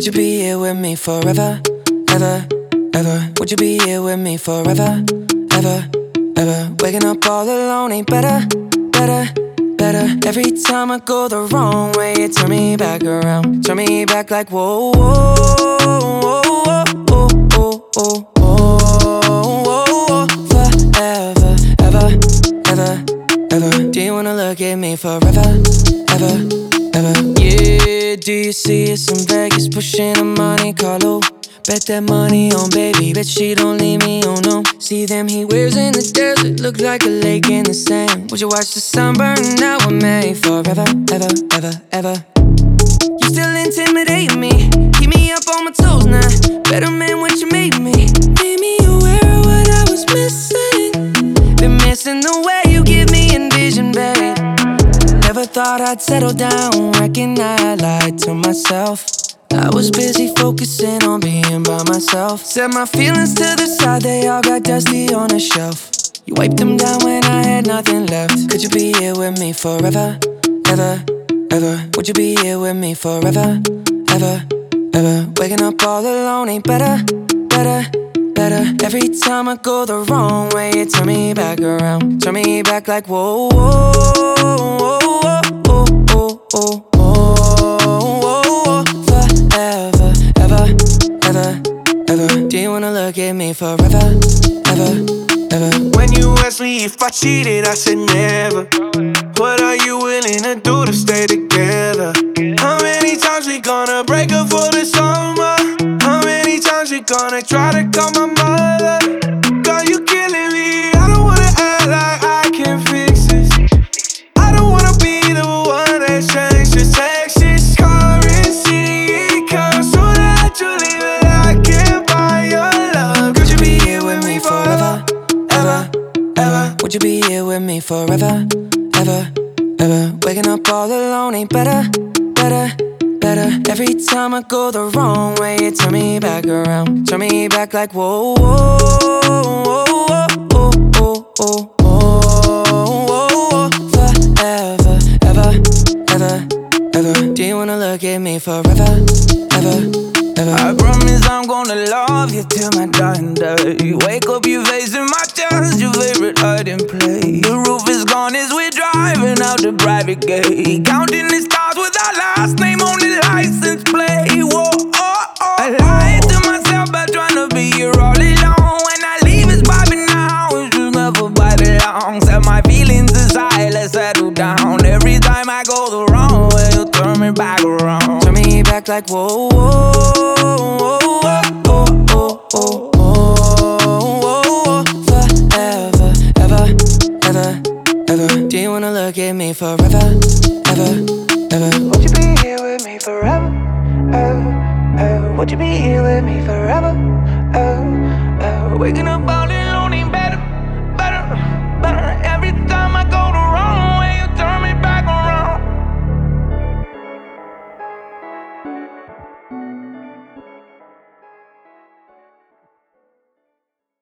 Could you be here with me forever, ever, ever? Would you be here with me forever, ever, ever? Waking up all alone ain't better, better, better. Every time I go the wrong way, you turn me back around. Turn me back like whoa, whoa, whoa, whoa, whoa, whoa, whoa. Forever, ever, ever, ever. Do you wanna look at me forever, ever, ever? Yeah, do you see us in Vegas pushing a Monte Carlo? Bet that money on baby, bet she don't leave me, oh no. See them he wears in the desert, look like a lake in the sand. Would you watch the sun burn out with me forever, ever, ever, ever? You still intimidate me, keep me up on my toes now. Better man what you made me. Made me aware of what I was missing. Been missing the way you give me envision, babe. Never thought I'd settle down, reckon I lied to myself. I was busy focusing on being by myself. Set my feelings to the side, they all got dusty on a shelf. You wiped them down when I had nothing left. Could you be here with me forever, ever, ever? Would you be here with me forever, ever, ever? Waking up all alone ain't better, better, better. Every time I go the wrong way, you turn me back around. Turn me back like whoa, whoa, whoa, whoa, whoa, whoa, whoa. Forever, ever, ever, ever. Do you wanna look at me forever, ever, ever? When you asked me if I cheated, I said never. What are you willing to do to stay together? How many times we gonna break up for the summer? How many times we gonna try to call my mother? Girl, you killing me. I don't wanna act like I can fix this. I don't wanna be the one that changes sexist currency. It comes so naturally, but I can't buy your love. Could you be here with me forever, ever, ever? Would you be here with me forever, ever, ever? Waking up all alone ain't better, better, better. Every time I go the wrong way, you turn me back around. Turn me back like whoa, whoa, whoa, whoa, whoa, whoa, whoa. Forever, ever, ever, ever. Do you wanna look at me forever, ever, ever? I promise I'm gonna love you till my dying day. Wake up, your face in my chest, your favorite hiding place. The roof is gone as we're driving out the private gate. Counting the stars with our last name on the license plate. Whoa, oh, oh. I lied to myself by trying to be here all alone. When I leave, it's vibing now, it's just never by the long. Set my feelings aside, let's settle down. Every time I go the wrong way, you turn me back around. Turn me back like whoa, whoa, whoa, whoa, whoa, whoa, whoa. Forever, ever, ever, ever. Do you wanna look at me forever, ever, ever? Would you be here with me forever? Would you be here with me forever? Waking up